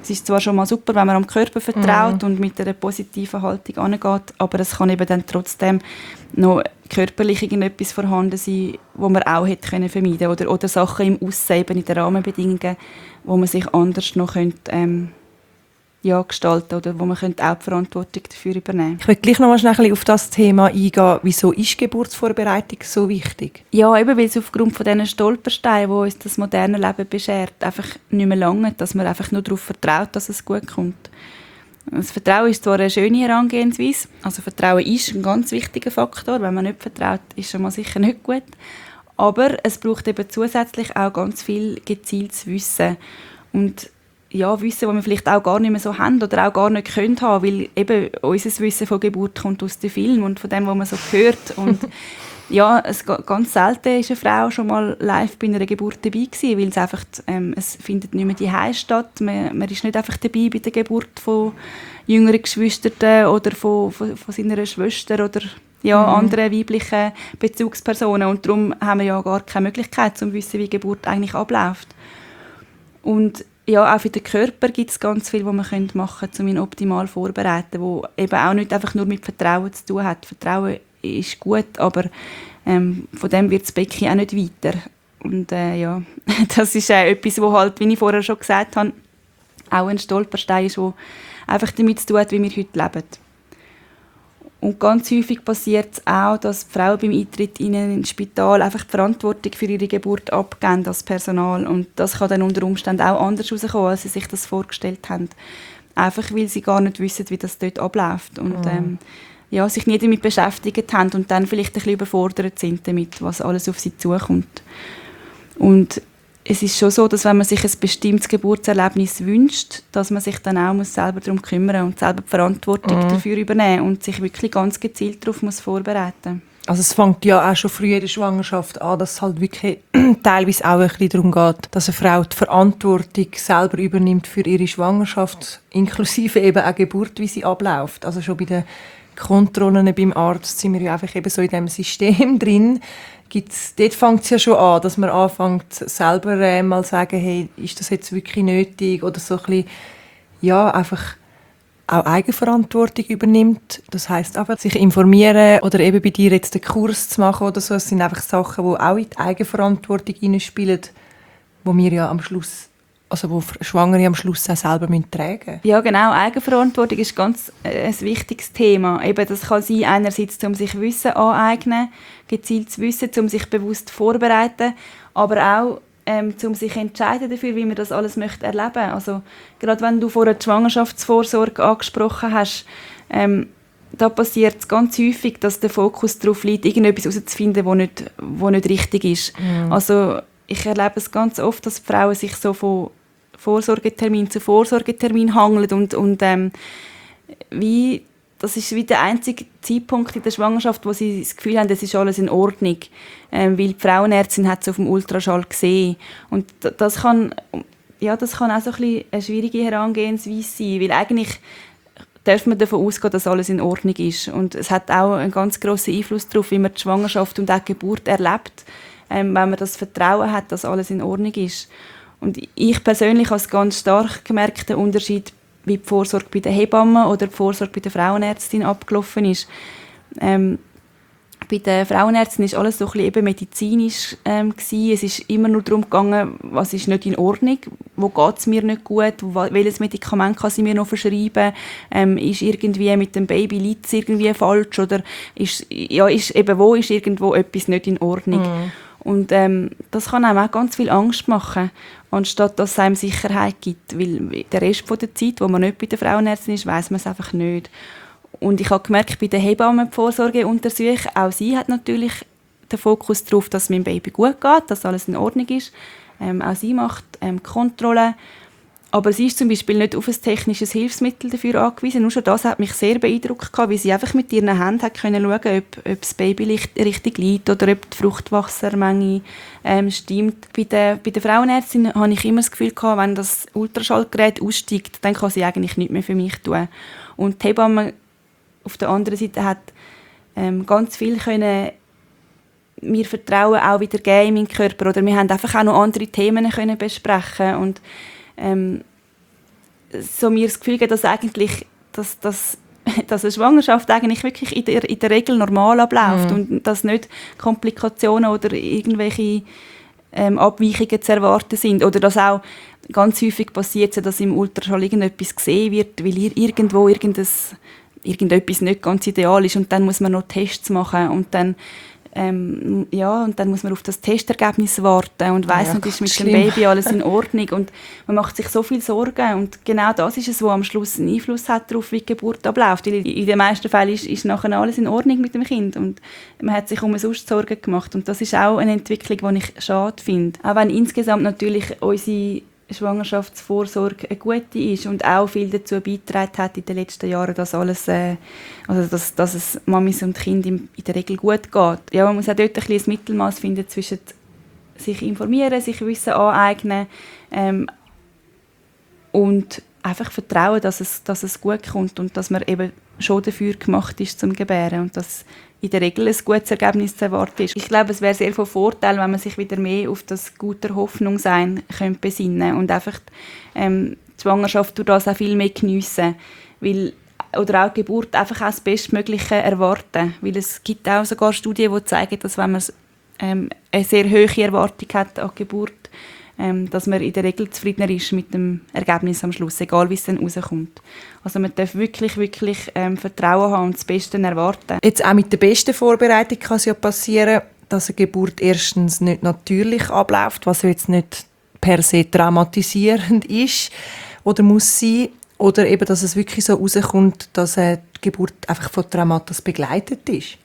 Es ist zwar schon mal super, wenn man am Körper vertraut und mit einer positiven Haltung angeht, aber es kann eben dann trotzdem noch körperlich irgendetwas vorhanden sein, wo man auch hätte vermeiden können. Oder Sachen im Aussen, eben in den Rahmenbedingungen, wo man sich anders noch könnte, gestalten oder wo man könnte auch die Verantwortung dafür übernehmen. Ich will gleich noch mal schnell ein bisschen auf das Thema eingehen. Wieso ist Geburtsvorbereitung so wichtig? Ja, eben weil es aufgrund von diesen Stolpersteinen, die uns das moderne Leben beschert, einfach nicht mehr lange, dass man einfach nur darauf vertraut, dass es gut kommt. Das Vertrauen ist zwar eine schöne Herangehensweise, also Vertrauen ist ein ganz wichtiger Faktor. Wenn man nicht vertraut, ist schon mal sicher nicht gut. Aber es braucht eben zusätzlich auch ganz viel gezieltes Wissen. Und ja, Wissen, das wir vielleicht auch gar nicht mehr so haben oder auch gar nicht können haben, weil eben unser Wissen von Geburt kommt aus dem Film und von dem, was man so hört. Und ja, ganz selten ist eine Frau schon mal live bei einer Geburt dabei gewesen, weil es einfach, es findet nicht mehr die Heim statt. Man ist nicht einfach dabei bei der Geburt von jüngeren Geschwistern oder von seiner Schwester oder anderen weiblichen Bezugspersonen. Und darum haben wir ja gar keine Möglichkeit, um zu wissen, wie Geburt eigentlich abläuft. Und ja, auch für den Körper gibt es ganz viel, was man machen könnte, um ihn optimal vorzubereiten, wo eben auch nicht einfach nur mit Vertrauen zu tun hat. Vertrauen ist gut, aber von dem wird das Becken auch nicht weiter. Und das ist etwas, was halt, wie ich vorher schon gesagt habe, auch ein Stolperstein ist, der einfach damit zu tun hat, wie wir heute leben. Und ganz häufig passiert es auch, dass die Frauen beim Eintritt in ein Spital einfach die Verantwortung für ihre Geburt abgeben als Personal. Und das kann dann unter Umständen auch anders herauskommen, als sie sich das vorgestellt haben. Einfach, weil sie gar nicht wissen, wie das dort abläuft. Und sich nie damit beschäftigt haben und dann vielleicht ein bisschen überfordert sind damit, was alles auf sie zukommt. Und es ist schon so, dass wenn man sich ein bestimmtes Geburtserlebnis wünscht, dass man sich dann auch selber darum kümmern und selber die Verantwortung dafür übernehmen und sich wirklich ganz gezielt darauf vorbereiten muss. Also es fängt ja auch schon früh in der Schwangerschaft an, dass es halt wirklich teilweise auch ein bisschen darum geht, dass eine Frau die Verantwortung selber übernimmt für ihre Schwangerschaft, inklusive eben auch Geburt, wie sie abläuft. Also schon bei den Kontrollen beim Arzt sind wir ja einfach eben so in diesem System drin. Dort fängt es ja schon an, dass man anfängt, selber mal sagen, hey, ist das jetzt wirklich nötig? Oder so ein bisschen, einfach auch Eigenverantwortung übernimmt. Das heisst aber, sich informieren oder eben bei dir jetzt den Kurs zu machen oder so. Das sind einfach Sachen, die auch in die Eigenverantwortung hineinspielen, wo wir ja am Schluss, also wo Schwangere am Schluss auch selber tragen müssen. Ja, genau. Eigenverantwortung ist ganz ein wichtiges Thema. Eben, das kann sein, einerseits, um sich Wissen aneignen, gezieltes Wissen, um sich bewusst vorzubereiten, aber auch um sich entscheiden dafür, wie man das alles möchte erleben. Also gerade wenn du vorher die Schwangerschaftsvorsorge angesprochen hast, da passiert es ganz häufig, dass der Fokus darauf liegt, irgendetwas herauszufinden, was nicht richtig ist. Also ich erlebe es ganz oft, dass Frauen sich so von Vorsorgetermin zu Vorsorgetermin hangeln und das ist wie der einzige Zeitpunkt in der Schwangerschaft, wo sie das Gefühl haben, es ist alles in Ordnung, weil die Frauenärztin hat es auf dem Ultraschall gesehen. Und das kann auch so ein bisschen eine schwierige Herangehensweise sein, weil eigentlich darf man davon ausgehen, dass alles in Ordnung ist. Und es hat auch einen ganz grossen Einfluss darauf, wie man die Schwangerschaft und auch die Geburt erlebt, wenn man das Vertrauen hat, dass alles in Ordnung ist. Und ich persönlich habe es ganz stark gemerkt, den Unterschied, wie die Vorsorge bei den Hebammen oder die Vorsorge bei der Frauenärztin abgelaufen ist. Bei der Frauenärztin war alles so ein bisschen eben medizinisch. Es ist immer nur darum gegangen, was ist nicht in Ordnung, wo geht es mir nicht gut, welches Medikament kann sie mir noch verschreiben, ist irgendwie mit dem Baby liegt es irgendwie falsch oder wo ist irgendwo etwas nicht in Ordnung. Und das kann einem auch ganz viel Angst machen, anstatt dass es einem Sicherheit gibt. Weil der Rest der Zeit, wo man nicht bei der Frauenärztin ist, weiss man es einfach nicht. Und ich habe gemerkt, bei den Hebammen die Vorsorgeuntersuchung, auch sie hat natürlich den Fokus darauf, dass es meinem Baby gut geht, dass alles in Ordnung ist. Auch sie macht Kontrollen. Aber sie ist zum Beispiel nicht auf ein technisches Hilfsmittel dafür angewiesen. Nur schon das hat mich sehr beeindruckt, wie sie einfach mit ihren Händen hat können schauen, ob das Baby richtig liegt oder ob die Fruchtwassermenge stimmt. Bei der Frauenärztin habe ich immer das Gefühl gehabt, wenn das Ultraschallgerät aussteigt, dann kann sie eigentlich nichts mehr für mich tun. Und die Hebamme auf der anderen Seite hat ganz viel können mir Vertrauen auch wieder geben in meinen Körper. Oder wir haben einfach auch noch andere Themen können besprechen und so mir das Gefühl gegeben, dass eigentlich dass eine Schwangerschaft eigentlich wirklich in der Regel normal abläuft und dass nicht Komplikationen oder irgendwelche Abweichungen zu erwarten sind. Oder dass auch ganz häufig passiert, dass im Ultraschall irgendetwas gesehen wird, weil irgendwo irgendetwas nicht ganz ideal ist und dann muss man noch Tests machen und dann und dann muss man auf das Testergebnis warten und weiss nicht, ist mit dem Baby alles in Ordnung und man macht sich so viel Sorgen und genau das ist es, was am Schluss einen Einfluss hat darauf, wie die Geburt abläuft. Weil in den meisten Fällen ist nachher alles in Ordnung mit dem Kind und man hat sich sonst Sorgen gemacht und das ist auch eine Entwicklung, die ich schade finde. Auch wenn insgesamt natürlich unsere Schwangerschaftsvorsorge eine gute ist und auch viel dazu beigetragen hat in den letzten Jahren, dass alles, dass es Mamis und Kind in der Regel gut geht. Ja, man muss auch dort ein Mittelmaß finden zwischen sich informieren, sich Wissen aneignen und einfach vertrauen, dass es gut kommt und dass man eben schon dafür gemacht ist zum Gebären und dass in der Regel ein gutes Ergebnis zu erwarten ist. Ich glaube, es wäre sehr von Vorteil, wenn man sich wieder mehr auf das gute Hoffnung sein könnte besinnen und einfach die Schwangerschaft durch das auch viel mehr geniessen, oder auch die Geburt einfach auch das Bestmögliche erwarten, weil es gibt auch sogar Studien, die zeigen, dass wenn man eine sehr hohe Erwartung hat an die Geburt, dass man in der Regel zufriedener ist mit dem Ergebnis am Schluss, egal wie es dann rauskommt. Also man darf wirklich, wirklich Vertrauen haben und das Beste erwarten. Jetzt auch mit der besten Vorbereitung kann es ja passieren, dass eine Geburt erstens nicht natürlich abläuft, was jetzt nicht per se traumatisierend ist oder muss sein, oder eben, dass es wirklich so rauskommt, dass die Geburt einfach von Traumata begleitet ist.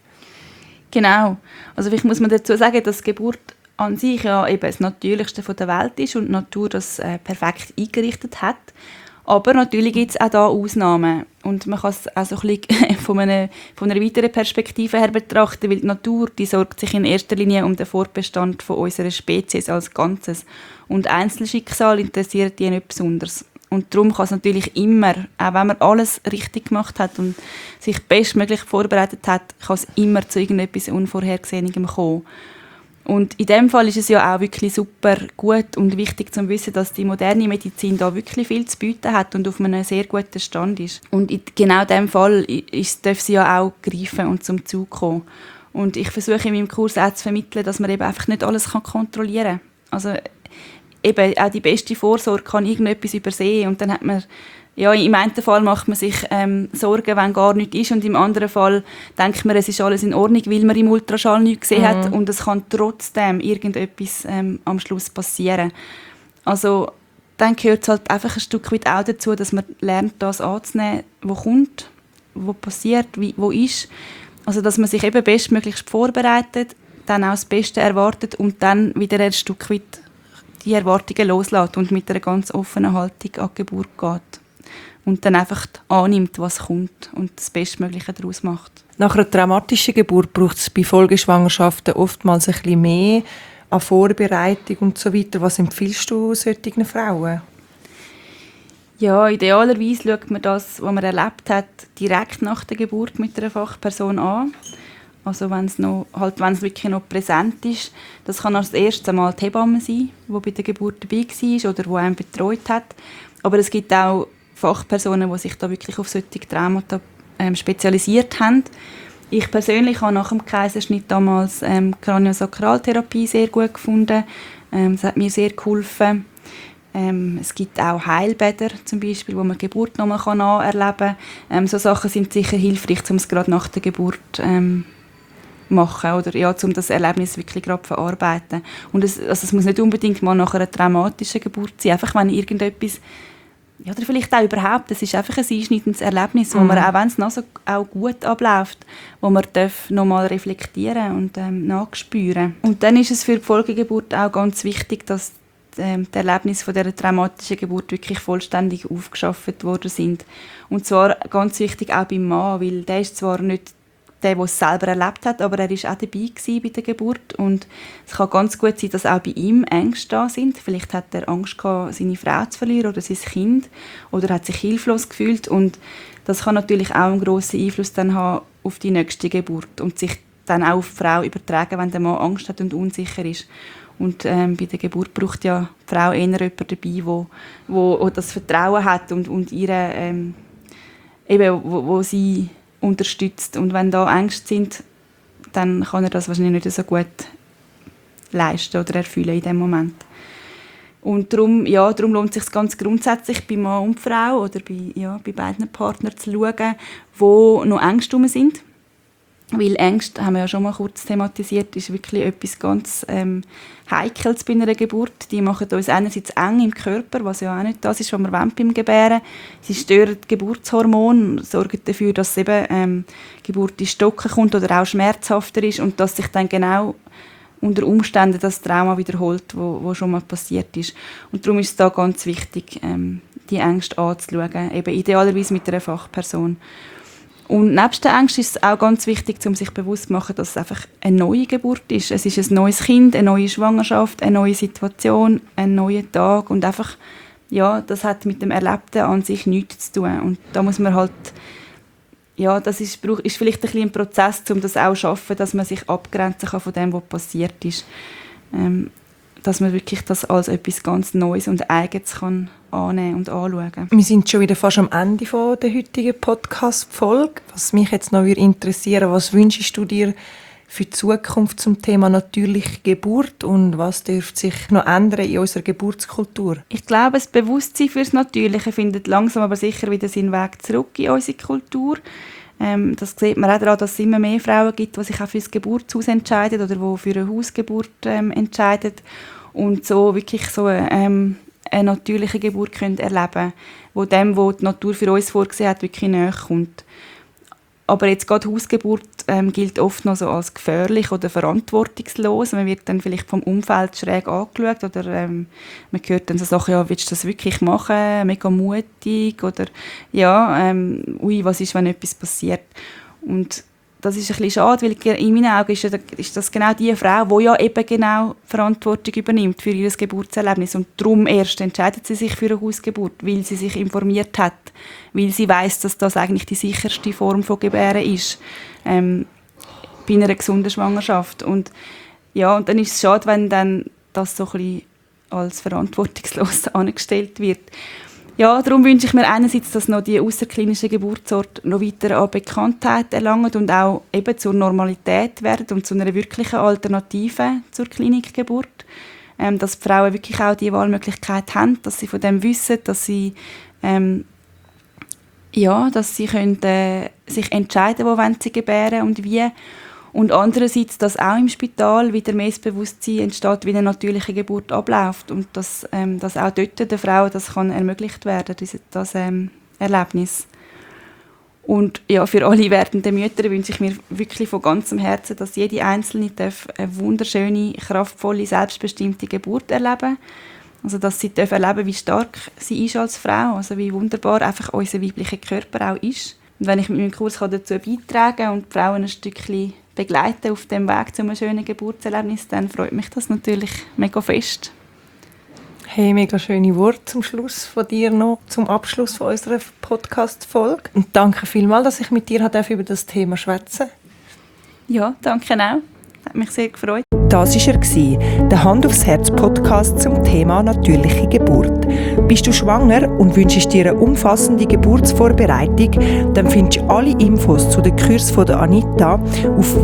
Genau. Also vielleicht muss man dazu sagen, dass die Geburt an sich ja eben das Natürlichste der Welt ist und die Natur das perfekt eingerichtet hat. Aber natürlich gibt es auch da Ausnahmen. Und man kann es auch so ein bisschen von einer weiteren Perspektive her betrachten, weil die Natur, die sorgt sich in erster Linie um den Fortbestand von unserer Spezies als Ganzes. Und Einzelschicksal interessiert die nicht besonders. Und darum kann es natürlich immer, auch wenn man alles richtig gemacht hat und sich bestmöglich vorbereitet hat, kann es immer zu irgendetwas Unvorhergesehenem kommen. Und in dem Fall ist es ja auch wirklich super gut und wichtig zu wissen, dass die moderne Medizin da wirklich viel zu bieten hat und auf einem sehr guten Stand ist. Und in genau diesem Fall darf sie ja auch greifen und zum Zug kommen. Und ich versuche in meinem Kurs auch zu vermitteln, dass man eben einfach nicht alles kontrollieren kann. Also eben auch die beste Vorsorge kann irgendetwas übersehen und dann hat man, ja, im einen Fall macht man sich Sorgen, wenn gar nichts ist und im anderen Fall denkt man, es ist alles in Ordnung, weil man im Ultraschall nichts gesehen hat und es kann trotzdem irgendetwas am Schluss passieren. Also dann gehört es halt einfach ein Stück weit auch dazu, dass man lernt, das anzunehmen, was kommt, was passiert, wo ist. Also dass man sich eben bestmöglichst vorbereitet, dann auch das Beste erwartet und dann wieder ein Stück weit die Erwartungen loslässt und mit einer ganz offenen Haltung an die Geburt geht. Und dann einfach annimmt, was kommt und das Bestmögliche daraus macht. Nach einer traumatischen Geburt braucht es bei Folgeschwangerschaften oftmals ein bisschen mehr an Vorbereitung und so weiter. Was empfiehlst du solchen Frauen? Ja, idealerweise schaut man das, was man erlebt hat, direkt nach der Geburt mit einer Fachperson an. Also wenn es wirklich noch präsent ist. Das kann als erstes einmal die Hebamme sein, die bei der Geburt dabei war oder die einen betreut hat. Aber es gibt auch Fachpersonen, die sich da wirklich auf solche Traumata spezialisiert haben. Ich persönlich habe nach dem Kaiserschnitt damals Kraniosakraltherapie sehr gut gefunden. Es hat mir sehr geholfen. Es gibt auch Heilbäder, zum Beispiel, wo man die Geburt nochmal nacherleben kann. So Sachen sind sicher hilfreich, um es gerade nach der Geburt machen oder ja, um das Erlebnis wirklich gerade zu verarbeiten. Und es muss nicht unbedingt mal nach einer traumatischen Geburt sein. Einfach wenn irgendetwas, ja, oder vielleicht auch überhaupt, es ist einfach ein einschneidendes Erlebnis, wo man, auch wenn es noch so auch gut abläuft, wo man nochmal reflektieren und nachspüren. Und dann ist es für die Folgegeburt auch ganz wichtig, dass die Erlebnisse von dieser traumatischen Geburt wirklich vollständig aufgeschafft worden sind. Und zwar ganz wichtig auch beim Mann, weil der ist zwar nicht der es selber erlebt hat, aber er war auch dabei bei der Geburt und es kann ganz gut sein, dass auch bei ihm Ängste da sind. Vielleicht hat er Angst gehabt, seine Frau zu verlieren oder sein Kind oder hat sich hilflos gefühlt und das kann natürlich auch einen grossen Einfluss dann haben auf die nächste Geburt und sich dann auch auf die Frau übertragen, wenn der Mann Angst hat und unsicher ist. Und bei der Geburt braucht ja die Frau eher jemanden dabei, wo das Vertrauen hat und ihre, wo sie unterstützt. Und wenn da Ängste sind, dann kann er das wahrscheinlich nicht so gut leisten oder erfüllen in dem Moment. Und darum lohnt es sich ganz grundsätzlich bei Mann und Frau oder bei beiden Partnern zu schauen, wo noch Ängste rum sind. Weil Ängste, haben wir ja schon mal kurz thematisiert, ist wirklich etwas ganz Heikles bei einer Geburt. Die machen uns einerseits eng im Körper, was ja auch nicht das ist, was wir wollen beim Gebären. Sie stören die Geburtshormone, sorgen dafür, dass eben die Geburt in Stocken kommt oder auch schmerzhafter ist und dass sich dann genau unter Umständen das Trauma wiederholt, wo schon mal passiert ist. Und darum ist es da ganz wichtig, die Ängste anzuschauen, eben idealerweise mit einer Fachperson. Und nebst der Angst ist es auch ganz wichtig, um sich bewusst zu machen, dass es einfach eine neue Geburt ist. Es ist ein neues Kind, eine neue Schwangerschaft, eine neue Situation, ein neuer Tag und einfach, ja, das hat mit dem Erlebten an sich nichts zu tun. Und da muss man halt, ja, das ist vielleicht ein bisschen ein Prozess, um das auch zu schaffen, dass man sich abgrenzen kann von dem, was passiert ist. Dass man wirklich das als etwas ganz Neues und Eigenes kann annehmen und anschauen. Wir sind schon wieder fast am Ende der heutigen Podcast-Folge. Was mich jetzt noch interessieren, was wünschst du dir für die Zukunft zum Thema natürliche Geburt und was dürfte sich noch ändern in unserer Geburtskultur? Ich glaube, das Bewusstsein für das Natürliche findet langsam aber sicher wieder seinen Weg zurück in unsere Kultur. Das sieht man auch daran, dass es immer mehr Frauen gibt, die sich auch für das Geburtshaus entscheiden oder die für eine Hausgeburt entscheiden und so wirklich so eine natürliche Geburt können erleben, wo dem, was die Natur für uns vorgesehen hat, wirklich näher kommt. Aber jetzt gerade Hausgeburt gilt oft noch so als gefährlich oder verantwortungslos. Man wird dann vielleicht vom Umfeld schräg angeschaut oder man hört dann so Sachen, ja, willst du das wirklich machen? Mega mutig oder ja, ui, was ist, wenn etwas passiert? Und das ist ein bisschen schade, weil in meinen Augen ist das genau die Frau, die ja eben genau Verantwortung übernimmt für ihr Geburtserlebnis. Und darum erst entscheidet sie sich für eine Hausgeburt, weil sie sich informiert hat, weil sie weiss, dass das eigentlich die sicherste Form von Gebären ist bei einer gesunden Schwangerschaft. Und ja, und dann ist es schade, wenn dann das so ein bisschen als verantwortungslos angestellt wird. Ja, darum wünsche ich mir einerseits, dass noch die außerklinischen Geburtsorte noch weiter an Bekanntheit erlangen und auch eben zur Normalität werden und zu einer wirklichen Alternative zur Klinikgeburt. Dass die Frauen wirklich auch die Wahlmöglichkeit haben, dass sie von dem wissen, dass sie können, sich entscheiden, wo wollen sie gebären und wie. Und andererseits, dass auch im Spital wieder mehr das Bewusstsein entsteht, wie eine natürliche Geburt abläuft und dass auch dort der Frau das kann ermöglicht werden, das Erlebnis. Und ja, für alle werdenden Mütter wünsche ich mir wirklich von ganzem Herzen, dass jede Einzelne eine wunderschöne, kraftvolle, selbstbestimmte Geburt erleben darf. Also, dass sie erleben, wie stark sie ist als Frau, also wie wunderbar einfach unser weiblicher Körper auch ist. Und wenn ich mit meinem Kurs dazu beitragen kann und die Frauen ein Stückchen begleiten auf dem Weg zu einem schönen Geburtserlebnis, dann freut mich das natürlich mega fest. Hey, mega schöne Worte zum Schluss von dir noch, zum Abschluss von unserer Podcast-Folge. Und danke vielmals, dass ich mit dir über das Thema schwätzen durfte. Ja, danke auch. Hat mich sehr gefreut. Das war er, der Hand aufs Herz Podcast zum Thema natürliche Geburt. Bist du schwanger und wünschst dir eine umfassende Geburtsvorbereitung, dann findest du alle Infos zu den Kursen von der Anita auf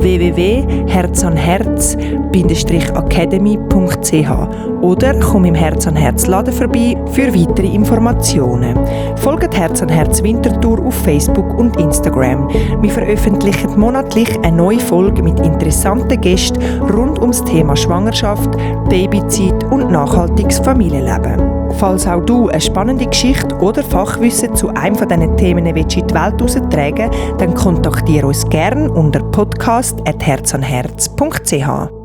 www.herzanherz-academy.ch oder komm im Herz an Herz Laden vorbei für weitere Informationen. Folgt Herz an Herz Winterthur auf Facebook und Instagram. Wir veröffentlichen monatlich eine neue Folge mit interessanten Gästen rund ums Thema Schwangerschaft, Babyzeit und nachhaltiges Familienleben. Falls auch du eine spannende Geschichte oder Fachwissen zu einem von diesen Themen in die Welt heraustragen willst, dann kontaktiere uns gerne unter podcast@herzanherz.ch.